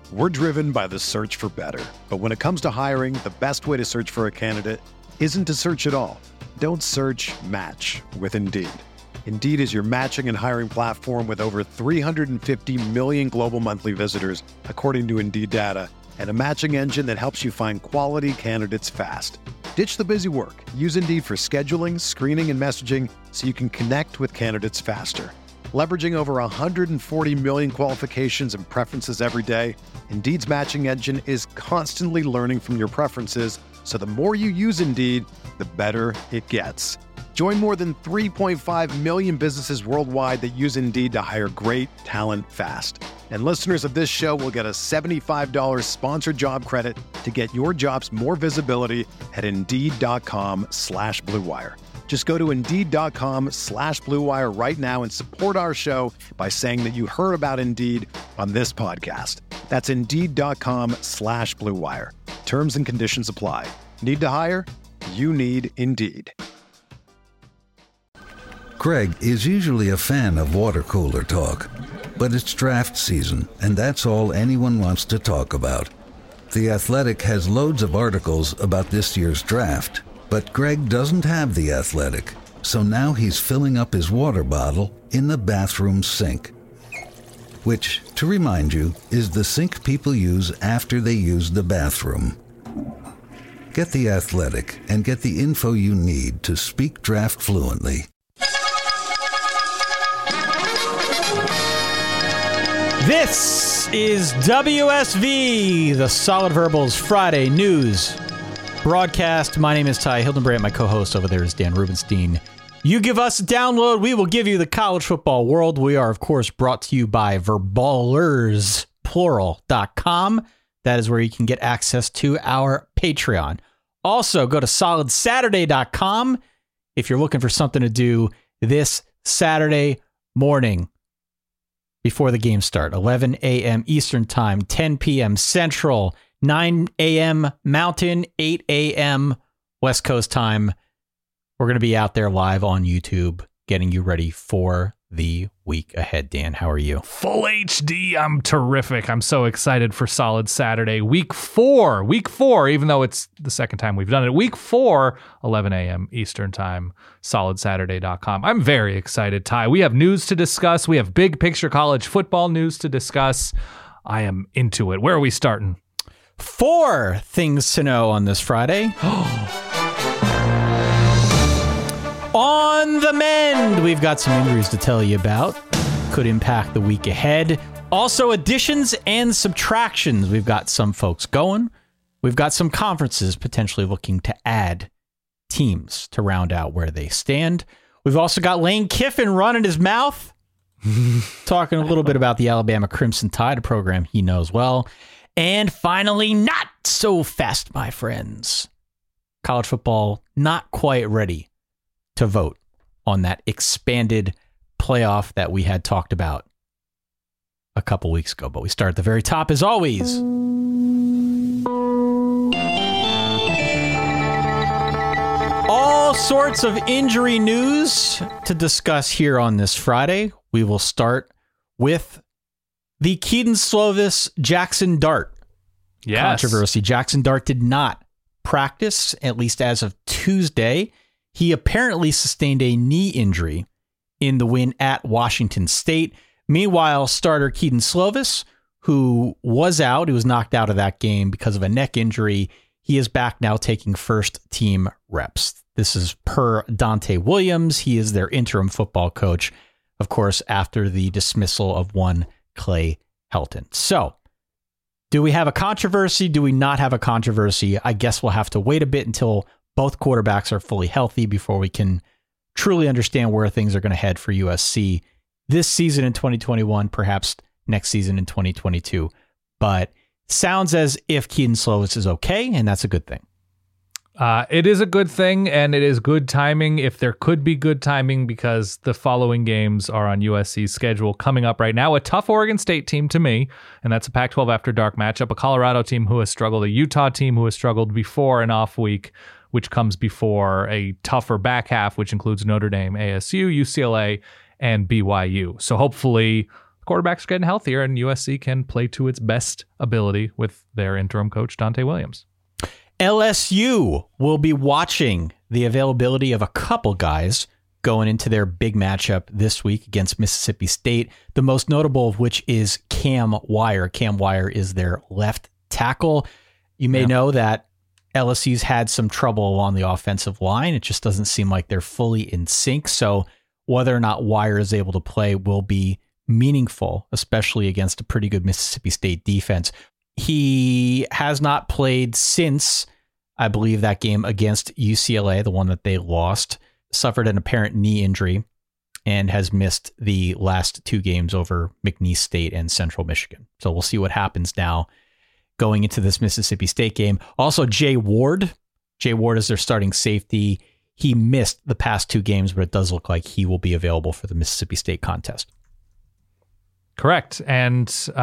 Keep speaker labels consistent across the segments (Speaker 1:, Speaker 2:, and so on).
Speaker 1: We're driven by the search for better. But when it comes to hiring, the best way to search for a candidate isn't to search at all. Don't search, match with Indeed. Indeed is your matching and hiring platform with over 350 million global monthly visitors, according to Indeed data, and a matching engine that helps you find quality candidates fast. Ditch the busy work. Use Indeed for scheduling, screening, and messaging so you can connect with candidates faster. Leveraging over 140 million qualifications and preferences every day, Indeed's matching engine is constantly learning from your preferences, so the more you use Indeed, the better it gets. Join more than 3.5 million businesses worldwide that use Indeed to hire great talent fast. And listeners of this show will get a $75 sponsored job credit to get your jobs more visibility at Indeed.com/Blue Wire. Just go to Indeed.com/Blue Wire right now and support our show by saying that you heard about Indeed on this podcast. That's Indeed.com/Blue Wire. Terms and conditions apply. Need to hire? You need Indeed.
Speaker 2: Greg is usually a fan of water cooler talk, but it's draft season, and that's all anyone wants to talk about. The Athletic has loads of articles about this year's draft, but Greg doesn't have The Athletic, so now he's filling up his water bottle in the bathroom sink. Which, to remind you, is the sink people use after they use the bathroom. Get The Athletic and get the info you need to speak draft fluently.
Speaker 3: This is WSV, the Solid Verbals Friday News broadcast. My name is Ty Hildenbrandt. My co-host over there is Dan Rubenstein. You give us a download, we will give you the college football world. We are, of course, brought to you by verballersplural.com. That is where you can get access to our Patreon. Also, go to solidsaturday.com if you're looking for something to do this Saturday morning before the game start. 11 a.m. Eastern Time, 10 p.m. Central, 9 a.m. Mountain, 8 a.m. West Coast Time. We're going to be out there live on YouTube getting you ready for the week ahead. Dan, how are you?
Speaker 4: Full HD. I'm terrific. I'm so excited for Solid Saturday. Week four, even though it's the second time we've done it. Week 4, 11 a.m. Eastern Time, solidsaturday.com. I'm very excited, Ty. We have news to discuss. We have big picture college football news to discuss. I am into it. Where are we starting?
Speaker 3: 4 things to know on this Friday. On the mend, we've got some injuries to tell you about. Could impact the week ahead. Also, additions and subtractions. We've got some folks going. We've got some conferences potentially looking to add teams to round out where they stand. We've also got Lane Kiffin running his mouth, talking a little bit about the Alabama Crimson Tide, a program he knows well. And finally, not so fast, my friends. College football not quite ready to vote on that expanded playoff that we had talked about a couple weeks ago. But we start at the very top as always. All sorts of injury news to discuss here on this Friday. We will start with the Kedon Slovis Jackson Dart controversy. Jackson Dart did not practice, at least as of Tuesday. He apparently sustained a knee injury in the win at Washington State. Meanwhile, starter Kedon Slovis, who was out, he was knocked out of that game because of a neck injury. He is back now taking first team reps. This is per Dante Williams. He is their interim football coach, of course, after the dismissal of one Clay Helton. So, do we have a controversy? Do we not have a controversy? I guess we'll have to wait a bit until both quarterbacks are fully healthy before we can truly understand where things are going to head for USC this season in 2021, perhaps next season in 2022. But sounds as if Kedon Slovis is okay, and that's a good thing.
Speaker 4: It is a good thing, and it is good timing if there could be good timing, because the following games are on USC's schedule coming up right now. A tough Oregon State team to me, and that's a Pac-12 After Dark matchup. A Colorado team who has struggled, a Utah team who has struggled before an off week, which comes before a tougher back half, which includes Notre Dame, ASU, UCLA, and BYU. So hopefully quarterbacks are getting healthier and USC can play to its best ability with their interim coach, Dante Williams.
Speaker 3: LSU will be watching the availability of a couple guys going into their big matchup this week against Mississippi State, the most notable of which is Cam Wire. Cam Wire is their left tackle. You may know that LSU's had some trouble along the offensive line. It just doesn't seem like they're fully in sync. So whether or not Wire is able to play will be meaningful, especially against a pretty good Mississippi State defense. He has not played since, I believe, that game against UCLA, the one that they lost, suffered an apparent knee injury, and has missed the last two games over McNeese State and Central Michigan. So we'll see what happens now going into this Mississippi State game. Also, Jay Ward. Jay Ward is their starting safety. He missed the past two games, but it does look like he will be available for the Mississippi State contest.
Speaker 4: Correct. And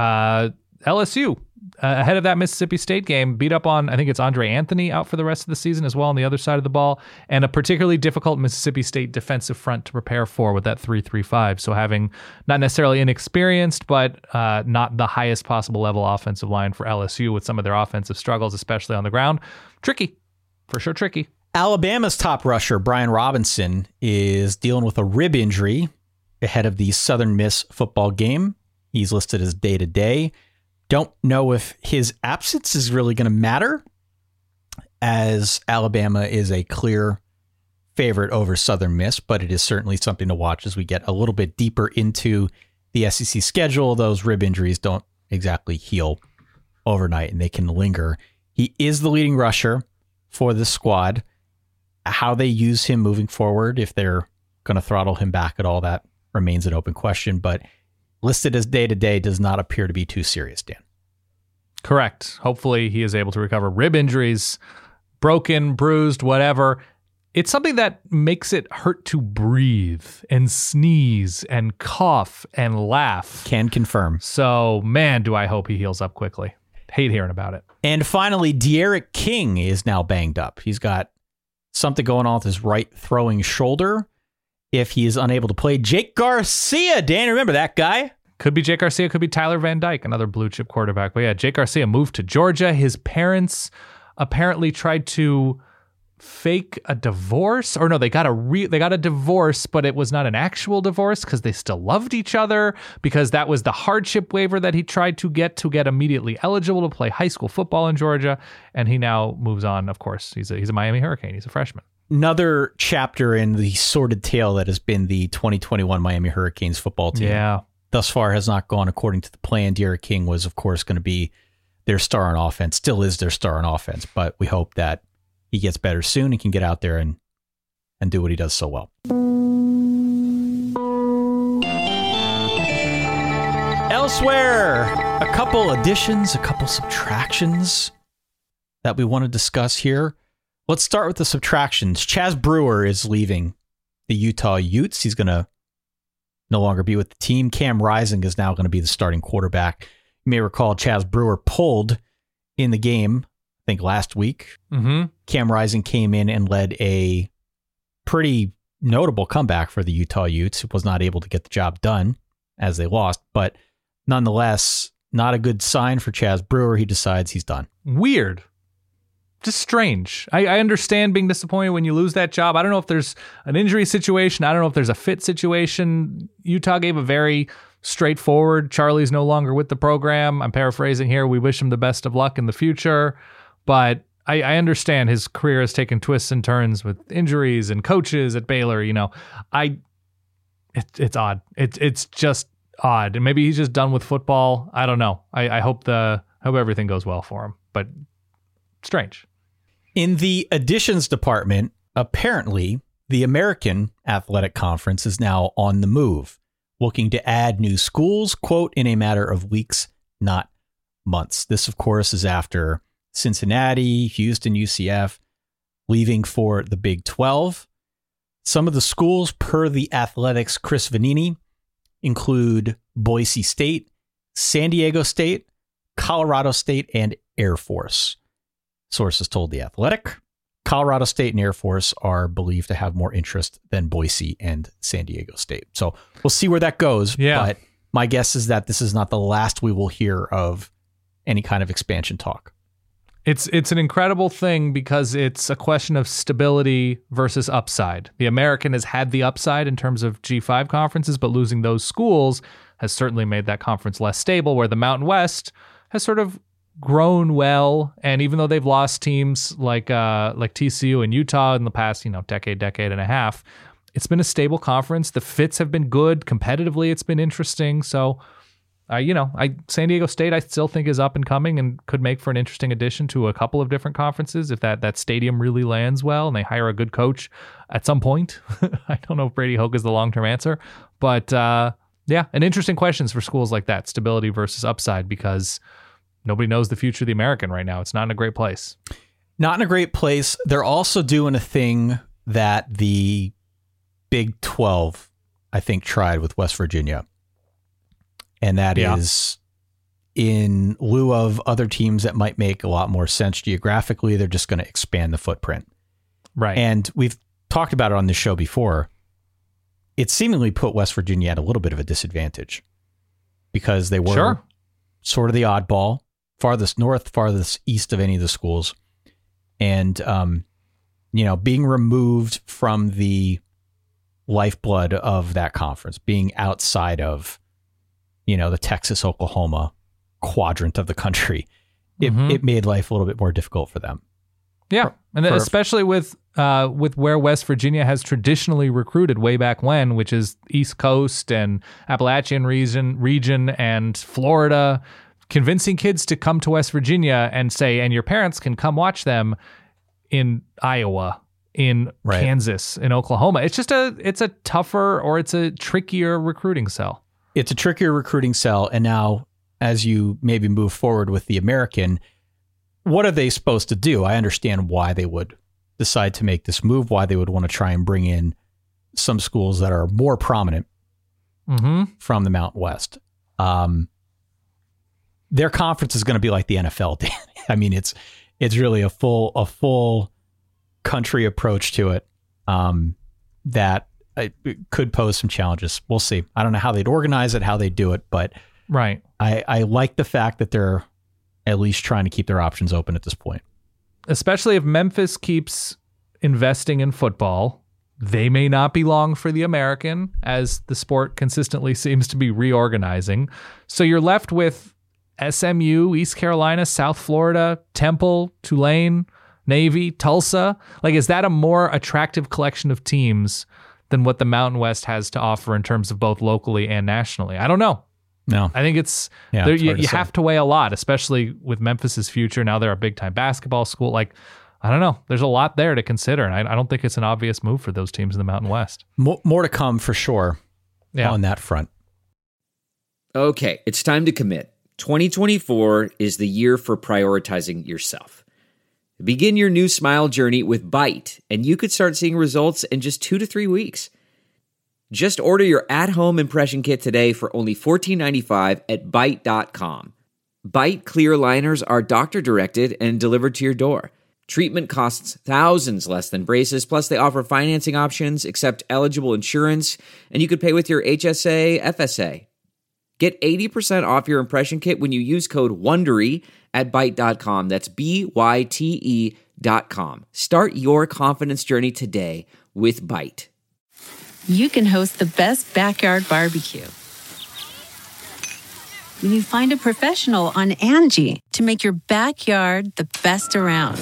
Speaker 4: LSU, ahead of that Mississippi State game, beat up on, I think it's Andre Anthony out for the rest of the season as well on the other side of the ball, and a particularly difficult Mississippi State defensive front to prepare for with that 3-3-5. So having not necessarily inexperienced, but not the highest possible level offensive line for LSU with some of their offensive struggles, especially on the ground. Tricky. For sure tricky.
Speaker 3: Alabama's top rusher, Brian Robinson, is dealing with a rib injury ahead of the Southern Miss football game. He's listed as day-to-day. Don't know if his absence is really going to matter, as Alabama is a clear favorite over Southern Miss, but it is certainly something to watch as we get a little bit deeper into the SEC schedule. Those rib injuries don't exactly heal overnight, and they can linger. He is the leading rusher for the squad. How they use him moving forward, if they're going to throttle him back at all, that remains an open question, but listed as day-to-day does not appear to be too serious, Dan.
Speaker 4: Correct. Hopefully he is able to recover. Rib injuries, broken, bruised, whatever. It's something that makes it hurt to breathe and sneeze and cough and laugh.
Speaker 3: Can confirm.
Speaker 4: So, man, do I hope he heals up quickly. Hate hearing about it.
Speaker 3: And finally, De'Aaron King is now banged up. He's got something going on with his right throwing shoulder. If he is unable to play, Jake Garcia, Dan, remember that guy?
Speaker 4: Could be Jake Garcia, could be Tyler Van Dyke, another blue chip quarterback. But yeah, Jake Garcia moved to Georgia. His parents apparently tried to fake a divorce, or no, they got a divorce, but it was not an actual divorce because they still loved each other, because that was the hardship waiver that he tried to get immediately eligible to play high school football in Georgia. And he now moves on. Of course, he's a Miami Hurricane. He's a freshman.
Speaker 3: Another chapter in the sordid tale that has been the 2021 Miami Hurricanes football team.
Speaker 4: Yeah.
Speaker 3: Thus far has not gone according to the plan. De'Aaron King was, of course, going to be their star on offense, still is their star on offense, but we hope that he gets better soon and can get out there and do what he does so well. Elsewhere, a couple additions, a couple subtractions that we want to discuss here. Let's start with the subtractions. Chaz Brewer is leaving the Utah Utes. He's going to no longer be with the team. Cam Rising is now going to be the starting quarterback. You may recall Chaz Brewer pulled in the game, I think last week.
Speaker 4: Mm-hmm.
Speaker 3: Cam Rising came in and led a pretty notable comeback for the Utah Utes. Was not able to get the job done as they lost, but nonetheless, not a good sign for Chaz Brewer. He decides he's done.
Speaker 4: Weird. Just strange. I understand being disappointed when you lose that job. I don't know if there's an injury situation. I don't know if there's a fit situation. Utah gave a very straightforward, Charlie's no longer with the program. I'm paraphrasing here. We wish him the best of luck in the future. But I understand his career has taken twists and turns with injuries and coaches at Baylor. You know, it's odd. It's just odd. And maybe he's just done with football. I don't know. I hope everything goes well for him. But strange.
Speaker 3: In the additions department, apparently the American Athletic Conference is now on the move, looking to add new schools, quote, in a matter of weeks, not months. This, of course, is after Cincinnati, Houston, UCF, leaving for the Big 12. Some of the schools, per the Athletics' Chris Vanini, include Boise State, San Diego State, Colorado State, and Air Force. Sources told The Athletic. Colorado State and Air Force are believed to have more interest than Boise and San Diego State. So we'll see where that goes.
Speaker 4: Yeah.
Speaker 3: But my guess is that this is not the last we will hear of any kind of expansion talk.
Speaker 4: It's an incredible thing because it's a question of stability versus upside. The American has had the upside in terms of G5 conferences, but losing those schools has certainly made that conference less stable, where the Mountain West has sort of grown well. And even though they've lost teams like TCU and Utah in the past, decade and a half, it's been a stable conference. The fits have been good. Competitively, it's been interesting. So, San Diego State, I still think is up and coming and could make for an interesting addition to a couple of different conferences if that stadium really lands well and they hire a good coach at some point. I don't know if Brady Hoke is the long-term answer, but and interesting questions for schools like that, stability versus upside, because nobody knows the future of the American right now. It's not in a great place.
Speaker 3: Not in a great place. They're also doing a thing that the Big 12, I think, tried with West Virginia. And that is, in lieu of other teams that might make a lot more sense geographically, they're just going to expand the footprint.
Speaker 4: Right.
Speaker 3: And we've talked about it on this show before. It seemingly put West Virginia at a little bit of a disadvantage because they were sort of the oddball, farthest north, farthest east of any of the schools. And, being removed from the lifeblood of that conference, being outside of the Texas, Oklahoma quadrant of the country, it made life a little bit more difficult for them.
Speaker 4: Yeah, and especially with where West Virginia has traditionally recruited way back when, which is East Coast and Appalachian region and Florida, convincing kids to come to West Virginia and your parents can come watch them in Iowa, in Kansas, in Oklahoma. It's a tougher, or it's a trickier recruiting sell.
Speaker 3: It's a trickier recruiting sell. And now, as you maybe move forward with the American, what are they supposed to do? I understand why they would decide to make this move, why they would want to try and bring in some schools that are more prominent from the Mountain West. Their conference is going to be like the NFL, Dan. I mean, it's really a full country approach to it that it could pose some challenges. We'll see. I don't know how they'd organize it, how they do it, but I like the fact that they're at least trying to keep their options open at this point.
Speaker 4: Especially if Memphis keeps investing in football, they may not be long for the American, as the sport consistently seems to be reorganizing. So you're left with SMU, East Carolina, South Florida, Temple, Tulane, Navy, Tulsa. Is that a more attractive collection of teams than what the Mountain West has to offer in terms of both locally and nationally? I don't know.
Speaker 3: No,
Speaker 4: I think it's you have to weigh a lot, especially with Memphis's future. Now they're a big time basketball school. I don't know. There's a lot there to consider, and I don't think it's an obvious move for those teams in the Mountain West.
Speaker 3: More to come for sure on that front.
Speaker 5: Okay, it's time to commit. 2024 is the year for prioritizing yourself. Begin your new smile journey with Byte, and you could start seeing results in just 2 to 3 weeks. Just order your at-home impression kit today for only $14.95 at Byte.com. Byte clear liners are doctor-directed and delivered to your door. Treatment costs thousands less than braces, plus they offer financing options, accept eligible insurance, and you could pay with your HSA, FSA. Get 80% off your impression kit when you use code WONDERY at Byte.com. That's BYTE.com. Start your confidence journey today with Byte.
Speaker 6: You can host the best backyard barbecue when you find a professional on Angie to make your backyard the best around.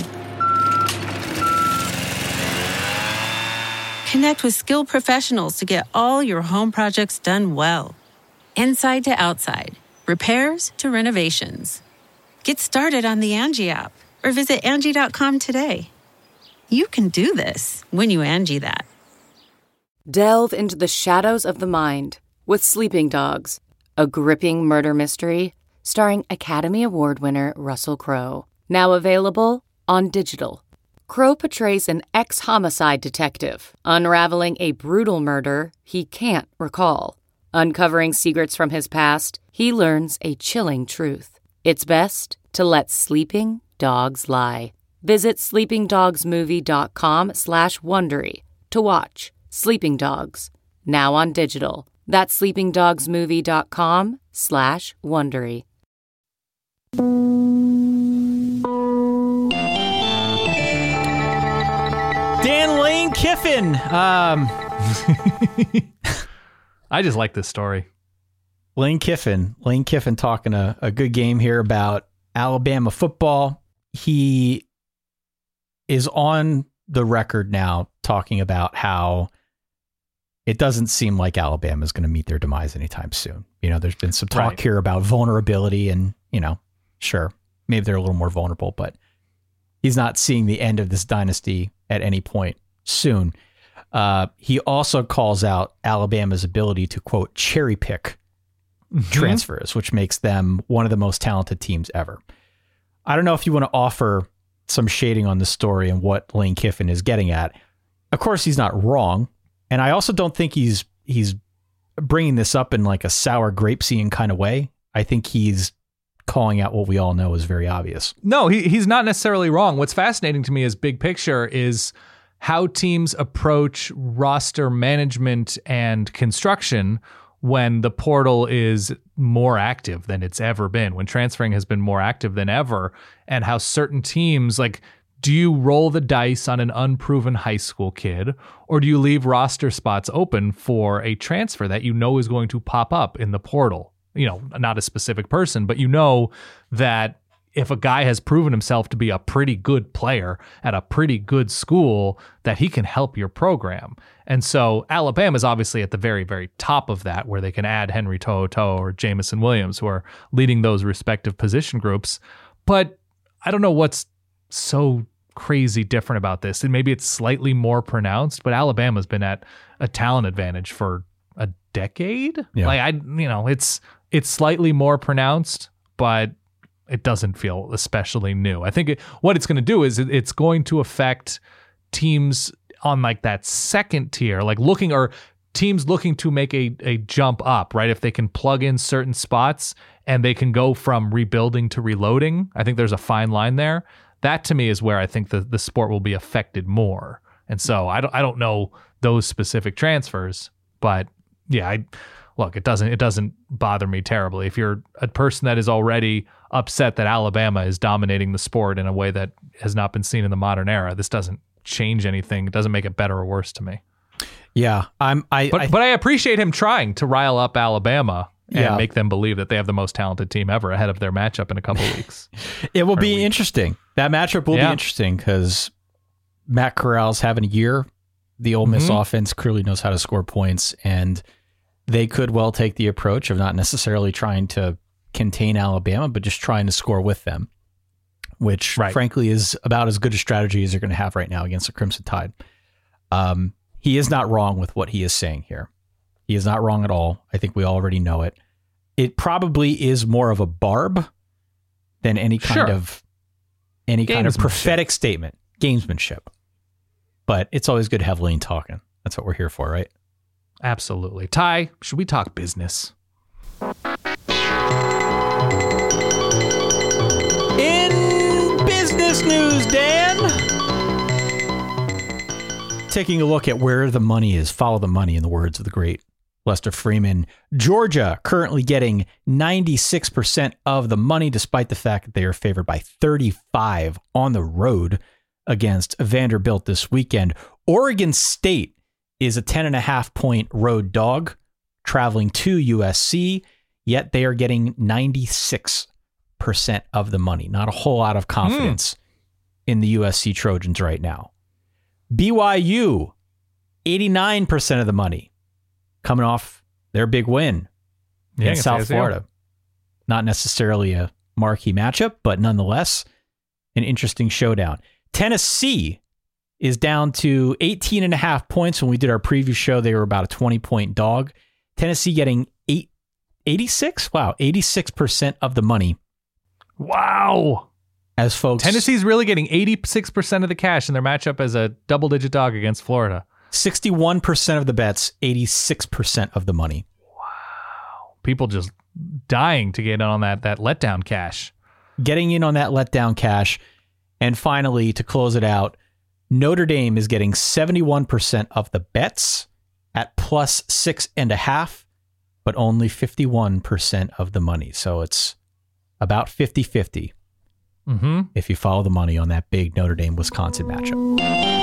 Speaker 6: Connect with skilled professionals to get all your home projects done well. Inside to outside, repairs to renovations. Get started on the Angie app or visit Angie.com today. You can do this when you Angie that.
Speaker 7: Delve into the shadows of the mind with Sleeping Dogs, a gripping murder mystery starring Academy Award winner Russell Crowe. Now available on digital. Crowe portrays an ex-homicide detective unraveling a brutal murder he can't recall. Uncovering secrets from his past, he learns a chilling truth. It's best to let sleeping dogs lie. Visit sleepingdogsmovie.com/Wondery to watch Sleeping Dogs, now on digital. That's sleepingdogsmovie.com/Wondery.
Speaker 3: Dan Lane Kiffin.
Speaker 4: I just like this story.
Speaker 3: Lane Kiffin talking a good game here about Alabama football. He is on the record now talking about how it doesn't seem like Alabama is going to meet their demise anytime soon. You know, there's been some talk here about vulnerability and, you know, sure, maybe they're a little more vulnerable, but he's not seeing the end of this dynasty at any point soon. He also calls out Alabama's ability to, quote, cherry pick transfers, which makes them one of the most talented teams ever. I don't know if you want to offer some shading on the story and what Lane Kiffin is getting at. Of course, he's not wrong. And I also don't think he's bringing this up in like a sour grape-seeing kind of way. I think he's calling out what we all know is very obvious.
Speaker 4: No, he's not necessarily wrong. What's fascinating to me as big picture is how teams approach roster management and construction when the portal is more active than it's ever been, when transferring has been more active than ever, and how certain teams, like, do you roll the dice on an unproven high school kid, or do you leave roster spots open for a transfer that you know is going to pop up in the portal? You know, not a specific person, but you know that if a guy has proven himself to be a pretty good player at a pretty good school, that he can help your program. And so Alabama is obviously at the very, very top of that, where they can add Henry To'oTo'o or Jamison Williams, who are leading those respective position groups. But I don't know what's so crazy different about this. And maybe it's slightly more pronounced, but Alabama's been at a talent advantage for a decade.
Speaker 3: Yeah.
Speaker 4: Like it's slightly more pronounced, but it doesn't feel especially new. I think what it's going to do is it's going to affect teams on like that second tier, like teams looking to make a jump up, right? If they can plug in certain spots and they can go from rebuilding to reloading, I think there's a fine line there. That to me is where I think the sport will be affected more. And so I don't know those specific transfers, but yeah, look, it doesn't bother me terribly. If you're a person that is already upset that Alabama is dominating the sport in a way that has not been seen in the modern era, this doesn't change anything. It doesn't make it better or worse to me.
Speaker 3: Yeah, but
Speaker 4: I appreciate him trying to rile up Alabama and make them believe that they have the most talented team ever ahead of their matchup in a couple of weeks.
Speaker 3: It will be interesting. That matchup will be interesting because Matt Corral's having a year. The Ole Miss offense clearly knows how to score points, and they could well take the approach of not necessarily trying to contain Alabama, but just trying to score with them, which frankly is about as good a strategy as they're going to have right now against the Crimson Tide. He is not wrong with what he is saying here. He is not wrong at all. I think we already know it. It probably is more of a barb than any kind of prophetic statement, gamesmanship. But it's always good to have Lane talking. That's what we're here for, right?
Speaker 4: Absolutely. Ty, should we talk business?
Speaker 3: In business news, Dan. Taking a look at where the money is. Follow the money, in the words of the great Lester Freeman. Georgia currently getting 96% of the money, despite the fact that they are favored by 35 on the road against Vanderbilt this weekend. Oregon State is a 10.5-point road dog traveling to USC, yet they are getting 96% of the money. Not a whole lot of confidence in the USC Trojans right now. BYU, 89% of the money, coming off their big win in South Florida. Not necessarily a marquee matchup, but nonetheless, an interesting showdown. Tennessee is down to 18.5 points. When we did our preview show, they were about a 20-point dog. Tennessee getting 86? Wow, 86% of the money.
Speaker 4: Wow.
Speaker 3: As folks,
Speaker 4: Tennessee's really getting 86% of the cash in their matchup as a double-digit dog against Florida.
Speaker 3: 61% of the bets, 86% of the money.
Speaker 4: Wow. People just dying to get in on that letdown cash.
Speaker 3: Getting in on that letdown cash. And finally, to close it out, Notre Dame is getting 71% of the bets at plus 6.5. but only 51% of the money. So it's about 50-50 if you follow the money on that big Notre Dame-Wisconsin matchup.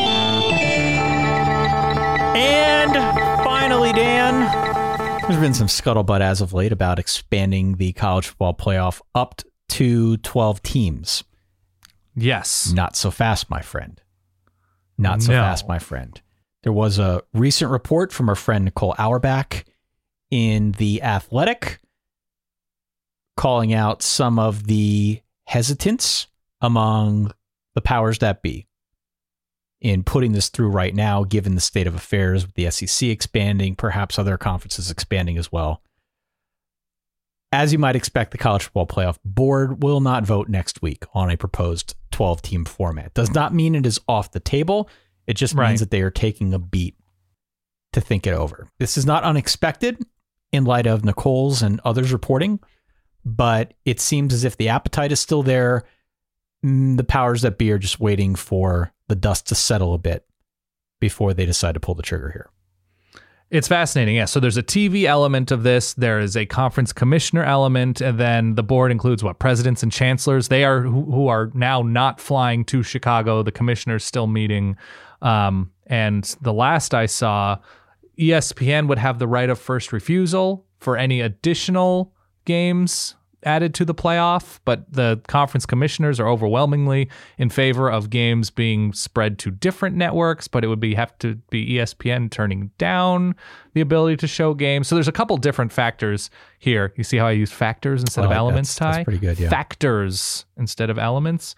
Speaker 3: And finally, Dan, there's been some scuttlebutt as of late about expanding the college football playoff up to 12 teams.
Speaker 4: Yes.
Speaker 3: Not so fast, my friend. Not so fast, my friend. There was a recent report from our friend Nicole Auerbach in The Athletic calling out some of the hesitance among the powers that be in putting this through right now, given the state of affairs with the SEC expanding, perhaps other conferences expanding as well. As you might expect, the College Football Playoff Board will not vote next week on a proposed 12-team format. Does not mean it is off the table. It just means that they are taking a beat to think it over. This is not unexpected in light of Nicole's and others reporting, but it seems as if the appetite is still there. The powers that be are just waiting for the dust to settle a bit before they decide to pull the trigger here.
Speaker 4: It's fascinating. Yeah. So there's a TV element of this. There is a conference commissioner element. And then the board includes presidents and chancellors. They are who are now not flying to Chicago. The commissioner's still meeting. And the last I saw, ESPN would have the right of first refusal for any additional games added to the playoff, but the conference commissioners are overwhelmingly in favor of games being spread to different networks, but it would have to be ESPN turning down the ability to show games. So there's a couple different factors here. You see how I use factors instead of elements, Ty?
Speaker 3: That's pretty good, yeah.
Speaker 4: Factors instead of elements.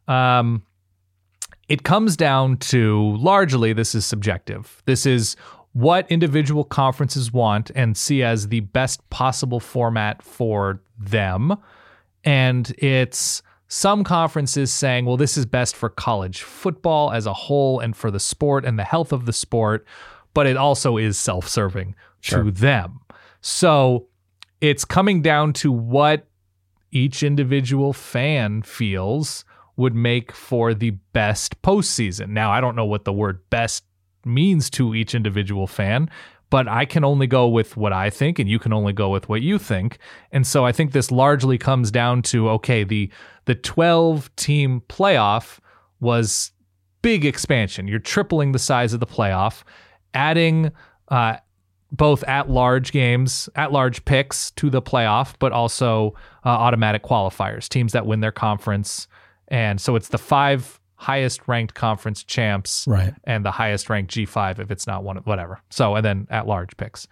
Speaker 4: It comes down to, largely, this is subjective. This is what individual conferences want and see as the best possible format for them. And it's some conferences saying, well, this is best for college football as a whole and for the sport and the health of the sport, but it also is self-serving to them. So it's coming down to what each individual fan feels would make for the best postseason. Now, I don't know what the word best means to each individual fan, but I can only go with what I think, and you can only go with what you think. And so I think this largely comes down to, okay, the 12-team playoff was big expansion. You're tripling the size of the playoff, adding both at-large games, at-large picks to the playoff, but also automatic qualifiers, teams that win their conference. And so it's the 5 highest ranked conference champs and the highest ranked G5 if it's not one, whatever. So, and then at large picks.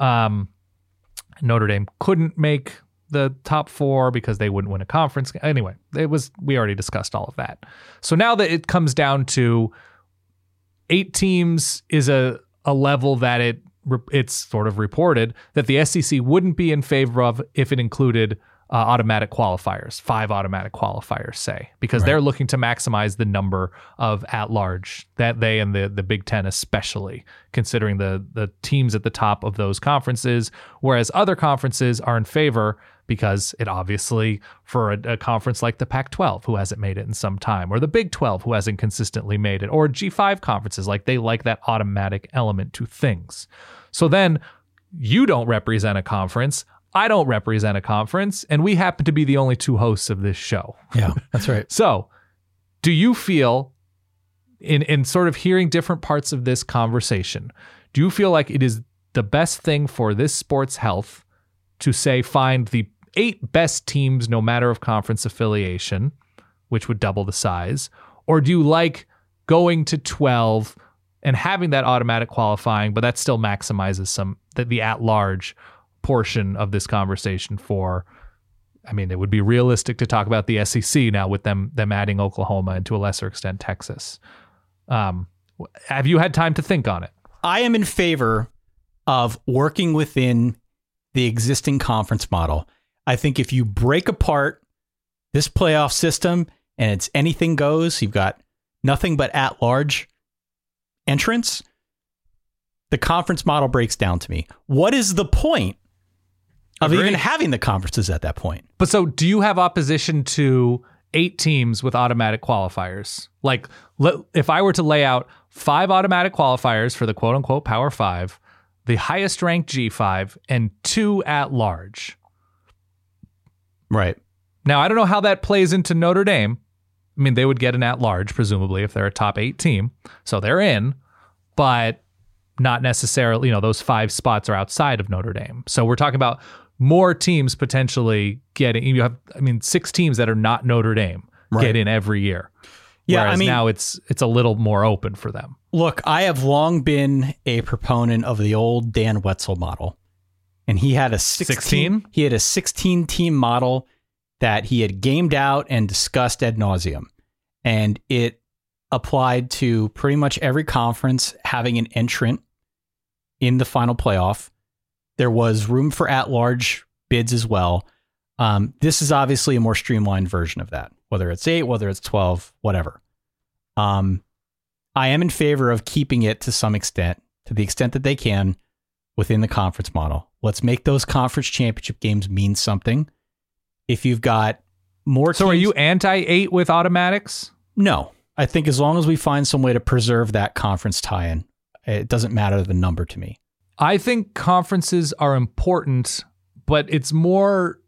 Speaker 4: Notre Dame couldn't make the top 4 because they wouldn't win a conference. Anyway, we already discussed all of that. So now that it comes down to 8 teams is a level that it's sort of reported that the SEC wouldn't be in favor of if it included automatic qualifiers, 5 automatic qualifiers, say, because they're looking to maximize the number of at-large, that they and the Big Ten especially, considering the teams at the top of those conferences, whereas other conferences are in favor because it obviously, for a conference like the Pac-12, who hasn't made it in some time, or the Big 12, who hasn't consistently made it, or G5 conferences, they like that automatic element to things. So then you don't represent a conference, I don't represent a conference, and we happen to be the only 2 hosts of this show.
Speaker 3: Yeah, that's right.
Speaker 4: So do you feel, in sort of hearing different parts of this conversation, do you feel like it is the best thing for this sport's health to say find the 8 best teams no matter of conference affiliation, which would double the size, or do you like going to 12 and having that automatic qualifying, but that still maximizes the at-large portion of this conversation for, I mean, it would be realistic to talk about the SEC now with them adding Oklahoma and to a lesser extent Texas. Have you had time to think on it?
Speaker 3: I am in favor of working within the existing conference model. I think if you break apart this playoff system and it's anything goes, you've got nothing but at-large entrants, the conference model breaks down to me. What is the point of even having the conferences at that point?
Speaker 4: But so do you have opposition to 8 teams with automatic qualifiers? If I were to lay out 5 automatic qualifiers for the quote unquote Power 5, the highest ranked G5, and 2 at large.
Speaker 3: Right.
Speaker 4: Now, I don't know how that plays into Notre Dame. I mean, they would get an at large, presumably, if they're a top 8 team. So they're in, but not necessarily, those 5 spots are outside of Notre Dame. So we're talking about more teams potentially getting, 6 teams that are not Notre Dame get in every year.
Speaker 3: Yeah,
Speaker 4: Whereas now it's a little more open for them.
Speaker 3: Look, I have long been a proponent of the old Dan Wetzel model. And he had a 16? He had a 16-team model that he had gamed out and discussed ad nauseum. And it applied to pretty much every conference having an entrant in the final playoff. There was room for at-large bids as well. This is obviously a more streamlined version of that, whether it's 8, whether it's 12, whatever. I am in favor of keeping it to some extent, to the extent that they can, within the conference model. Let's make those conference championship games mean something. If you've got more
Speaker 4: So
Speaker 3: teams,
Speaker 4: are you anti-8 with automatics?
Speaker 3: No. I think as long as we find some way to preserve that conference tie-in, it doesn't matter the number to me.
Speaker 4: I think conferences are important, but it's more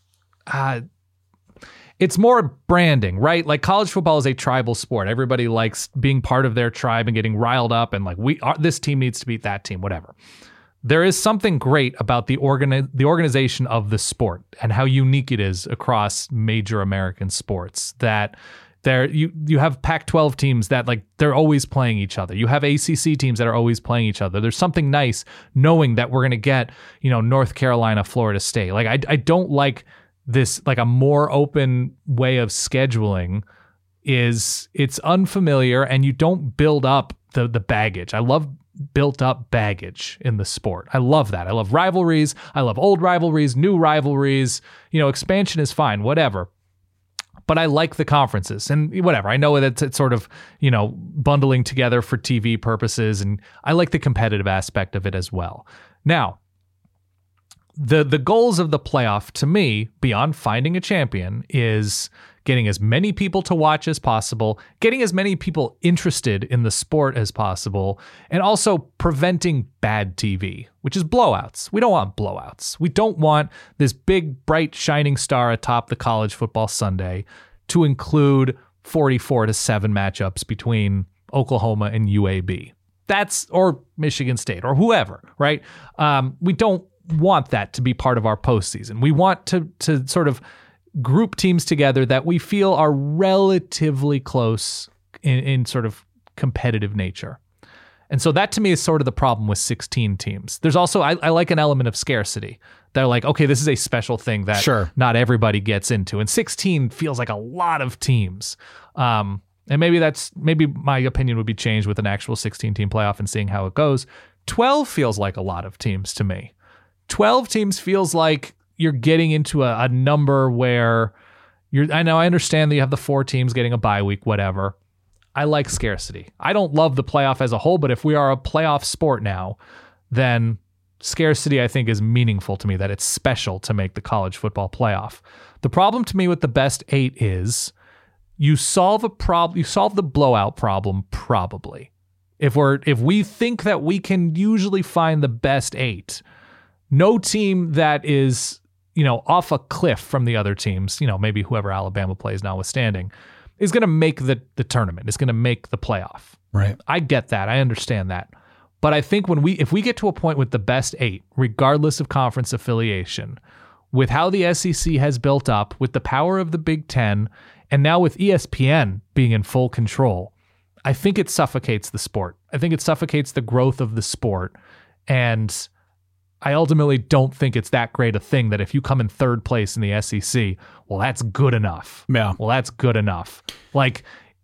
Speaker 4: branding, right? Like college football is a tribal sport. Everybody likes being part of their tribe and getting riled up and like this team needs to beat that team, whatever. There is something great about the organization of the sport and how unique it is across major American sports. That you have Pac-12 teams that like they're always playing each other. You have ACC teams that are always playing each other. There's something nice knowing that we're going to get, North Carolina, Florida State. Like I don't like this, like a more open way of scheduling it's unfamiliar and you don't build up the baggage. I love built up baggage in the sport. I love that. I love rivalries. I love old rivalries, new rivalries. Expansion is fine, whatever. But I like the conferences and whatever. I know that it's sort of, bundling together for TV purposes. And I like the competitive aspect of it as well. Now, the goals of the playoff to me, beyond finding a champion, is getting as many people to watch as possible, getting as many people interested in the sport as possible, and also preventing bad TV, which is blowouts. We don't want blowouts. We don't want this big, bright, shining star atop the college football Sunday to include 44-7 matchups between Oklahoma and UAB. Or Michigan State or whoever, right? We don't want that to be part of our postseason. We want to sort of group teams together that we feel are relatively close in sort of competitive nature. And so that to me is sort of the problem with 16 teams. There's also, I like an element of scarcity. They're like, okay, this is a special thing that not everybody gets into. And 16 feels like a lot of teams. And maybe my opinion would be changed with an actual 16-team playoff and seeing how it goes. 12 feels like a lot of teams to me. 12 teams feels like you're getting into a number where I understand that you have the 4 teams getting a bye week, whatever. I like scarcity. I don't love the playoff as a whole, but if we are a playoff sport now, then scarcity I think is meaningful to me, that it's special to make the college football playoff. The problem to me with the best 8 is you solve the blowout problem probably. If we think that we can usually find the best 8, no team that is off a cliff from the other teams, maybe whoever Alabama plays notwithstanding, is going to make the tournament, is going to make the playoff.
Speaker 3: Right.
Speaker 4: I get that. I understand that. But I think if we get to a point with the best 8, regardless of conference affiliation, with how the SEC has built up, with the power of the Big Ten, and now with ESPN being in full control, I think it suffocates the sport. I think it suffocates the growth of the sport. And I ultimately don't think it's that great a thing that if you come in 3rd place in the SEC, well, that's good enough.
Speaker 3: Yeah.
Speaker 4: Well, that's good enough. Like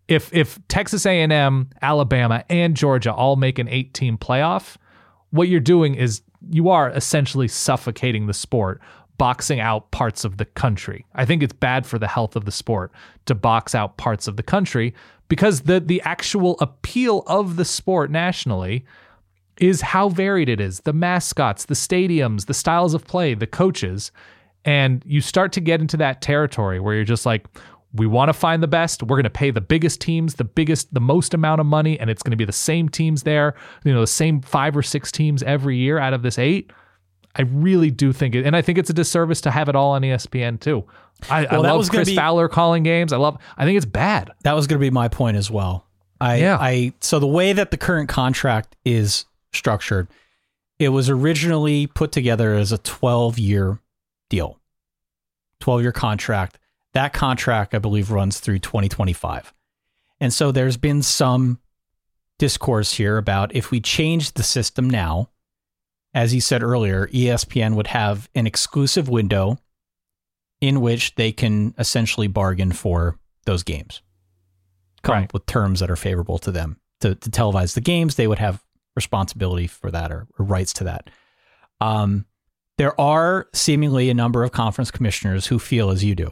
Speaker 4: if Texas A&M, Alabama, and Georgia all make an 8-team playoff, what you're doing is you are essentially suffocating the sport, boxing out parts of the country. I think it's bad for the health of the sport to box out parts of the country because the actual appeal of the sport nationally is how varied it is. The mascots, the stadiums, the styles of play, the coaches. And you start to get into that territory where you're just like, we want to find the best. We're going to pay the biggest teams, the most amount of money, and it's going to be the same teams there, the same 5 or 6 teams every year out of this 8. I really do think it, and I think it's a disservice to have it all on ESPN too. I love Chris Fowler calling games. I think it's bad.
Speaker 3: That was going to be my point as well. So the way that the current contract is structured, it was originally put together as a 12-year deal, 12-year contract. That contract, I believe, runs through 2025. And so there's been some discourse here about if we change the system now, as you said earlier, ESPN would have an exclusive window in which they can essentially bargain for those games, come up with terms that are favorable to them. To televise the games, they would have responsibility for that or rights to that. There are seemingly a number of conference commissioners who feel as you do.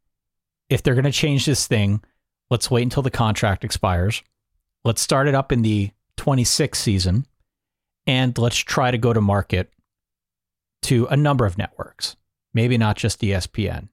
Speaker 3: If they're going to change this thing, let's wait until the contract expires. Let's start it up in the 26th season, and let's try to go to market to a number of networks, maybe not just ESPN.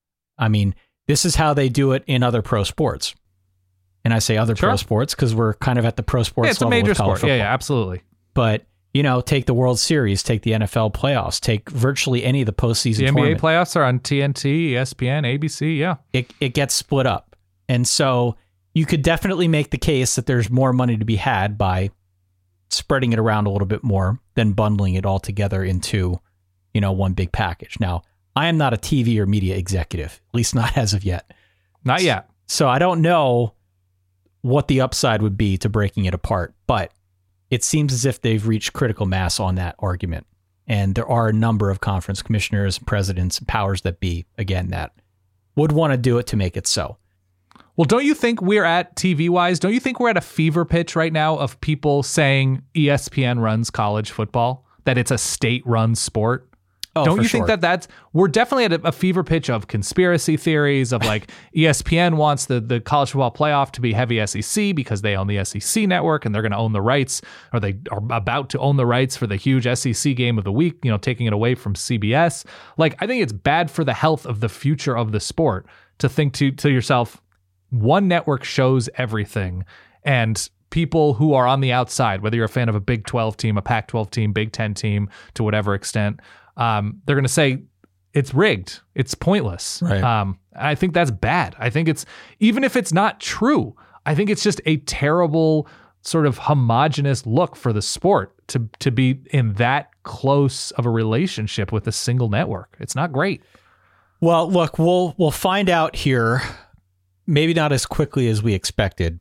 Speaker 3: I mean, this is how they do it in other pro sports. And I say other pro sports because we're kind of at the pro sports level.
Speaker 4: It's a major sport.
Speaker 3: Yeah,
Speaker 4: absolutely.
Speaker 3: But, take the World Series, take the NFL playoffs, take virtually any of the postseason
Speaker 4: tournament. The NBA playoffs are on TNT, ESPN, ABC, yeah.
Speaker 3: It gets split up. And so you could definitely make the case that there's more money to be had by spreading it around a little bit more than bundling it all together into, one big package. Now, I am not a TV or media executive, at least not as of yet.
Speaker 4: Not yet.
Speaker 3: So I don't know what the upside would be to breaking it apart, but it seems as if they've reached critical mass on that argument. And there are a number of conference commissioners, presidents, powers that be, again, that would want to do it to make it so.
Speaker 4: Well, don't you think we're at TV-wise, don't you think we're at a fever pitch right now of people saying ESPN runs college football, that it's a state-run sport?
Speaker 3: Oh,
Speaker 4: don't you
Speaker 3: sure.
Speaker 4: think we're definitely at a fever pitch of conspiracy theories of like ESPN wants the college football playoff to be heavy SEC because they own the SEC network and they're going to own the rights, or they are about to own the rights for the huge SEC game of the week, taking it away from CBS. Like, I think it's bad for the health of the future of the sport to think to yourself, one network shows everything, and people who are on the outside, whether you're a fan of a Big 12 team, a Pac-12 team, Big 10 team, to whatever extent, they're going to say it's rigged. It's pointless.
Speaker 3: Right.
Speaker 4: I think that's bad. I think it's, even if it's not true, I think it's just a terrible sort of homogenous look for the sport to be in that close of a relationship with a single network. It's not great.
Speaker 3: Well, look, we'll find out here, maybe not as quickly as we expected,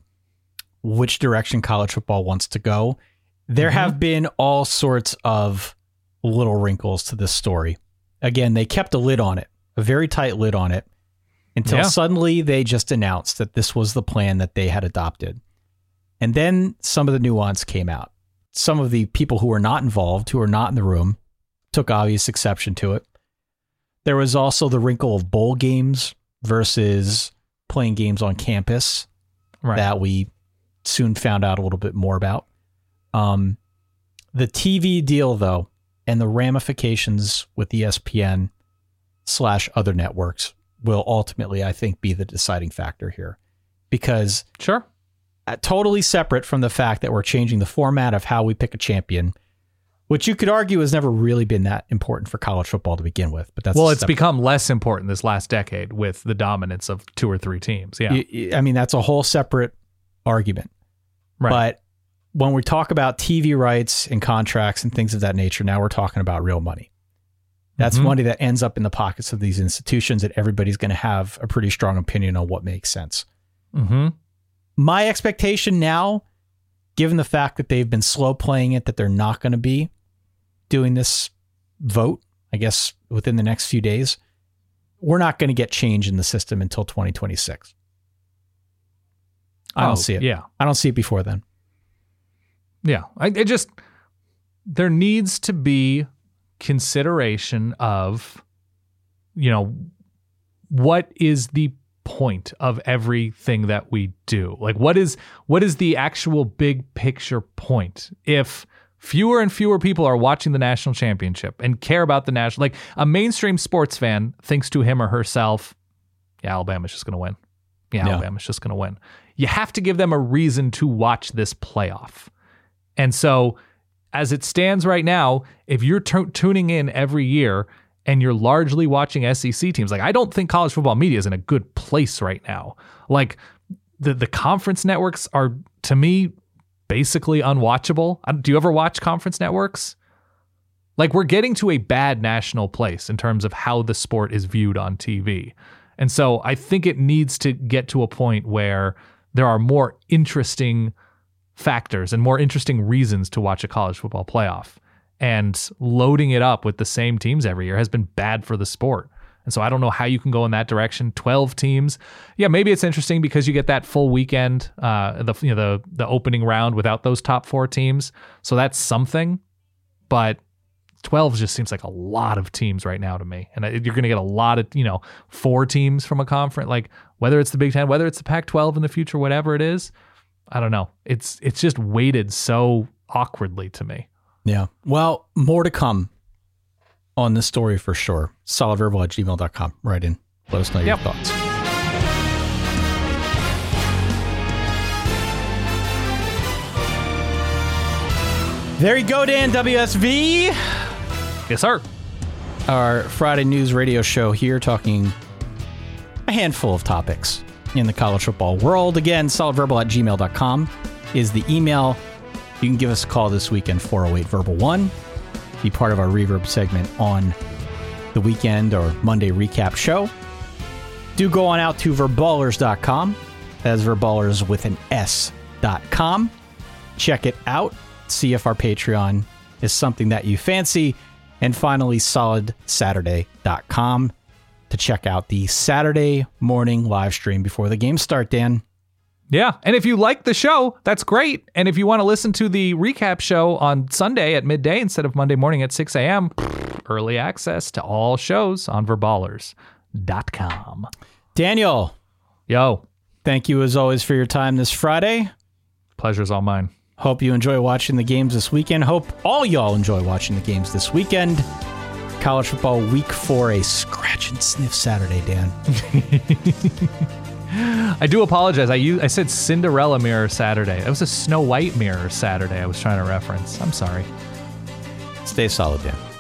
Speaker 3: which direction college football wants to go. There have been all sorts of little wrinkles to this story. Again, they kept a lid on it, a very tight lid on it, until suddenly they just announced that this was the plan that they had adopted. And then some of the nuance came out. Some of the people who were not involved, who were not in the room, took obvious exception to it. There was also the wrinkle of bowl games versus playing games on campus that we soon found out a little bit more about. The TV deal, though, and the ramifications with ESPN / other networks will ultimately, I think, be the deciding factor here. Because totally separate from the fact that we're changing the format of how we pick a champion, which you could argue has never really been that important for college football to begin with. But that's
Speaker 4: it's become less important this last decade with the dominance of 2 or 3 teams. Yeah,
Speaker 3: I mean, that's a whole separate argument. Right. But when we talk about TV rights and contracts and things of that nature, now we're talking about real money. That's money that ends up in the pockets of these institutions that everybody's going to have a pretty strong opinion on what makes sense. My expectation now, given the fact that they've been slow playing it, that they're not going to be doing this vote, I guess, within the next few days, we're not going to get change in the system until 2026. I don't see it.
Speaker 4: Yeah.
Speaker 3: I don't see it before then.
Speaker 4: Yeah. There needs to be consideration of, what is the point of everything that we do? Like, what is the actual big picture point? If fewer and fewer people are watching the national championship and care about the national, like a mainstream sports fan thinks to him or herself, yeah, Alabama's just going to win. Alabama's just going to win. You have to give them a reason to watch this playoff. And so as it stands right now, if you're tuning in every year and you're largely watching SEC teams, like I don't think college football media is in a good place right now. Like the conference networks are, to me, basically unwatchable. Do you ever watch conference networks? Like we're getting to a bad national place in terms of how the sport is viewed on TV. And so I think it needs to get to a point where there are more interesting factors and more interesting reasons to watch a college football playoff. And loading it up with the same teams every year has been bad for the sport. And so I don't know how you can go in that direction. 12 teams. Yeah, maybe it's interesting because you get that full weekend, the opening round without those top 4 teams. So that's something. But 12 just seems like a lot of teams right now to me. And you're going to get a lot of, 4 teams from a conference, like whether it's the Big Ten, whether it's the Pac-12 in the future, whatever it is, I don't know. It's just weighted so awkwardly to me.
Speaker 3: Yeah. Well, more to come on this story for sure. solidverbal@gmail.com. Write in. Let us know your thoughts. There you go, Dan. WSV.
Speaker 4: Yes, sir.
Speaker 3: Our Friday news radio show here, talking a handful of topics in the college football world. Again, solidverbal@gmail.com is the email. You can give us a call this weekend, 408-VERBAL-1. Be part of our Reverb segment on the weekend or Monday recap show. Do go on out to verballers.com. That's verballers with an S.com. Check it out. See if our Patreon is something that you fancy. And finally, solidsaturday.com to check out the Saturday morning live stream before the games start, Dan.
Speaker 4: Yeah, and if you like the show, that's great. And if you want to listen to the recap show on Sunday at midday instead of Monday morning at 6 a.m., early access to all shows on verballers.com.
Speaker 3: Daniel.
Speaker 4: Yo.
Speaker 3: Thank you as always for your time this Friday.
Speaker 4: Pleasure's all mine.
Speaker 3: Hope you enjoy watching the games this weekend. Hope all y'all enjoy watching the games this weekend. College football week 4, a scratch and sniff Saturday, Dan.
Speaker 4: I do apologize. I said Cinderella Mirror Saturday. That was a Snow White Mirror Saturday I was trying to reference. I'm sorry.
Speaker 3: Stay solid, Dan.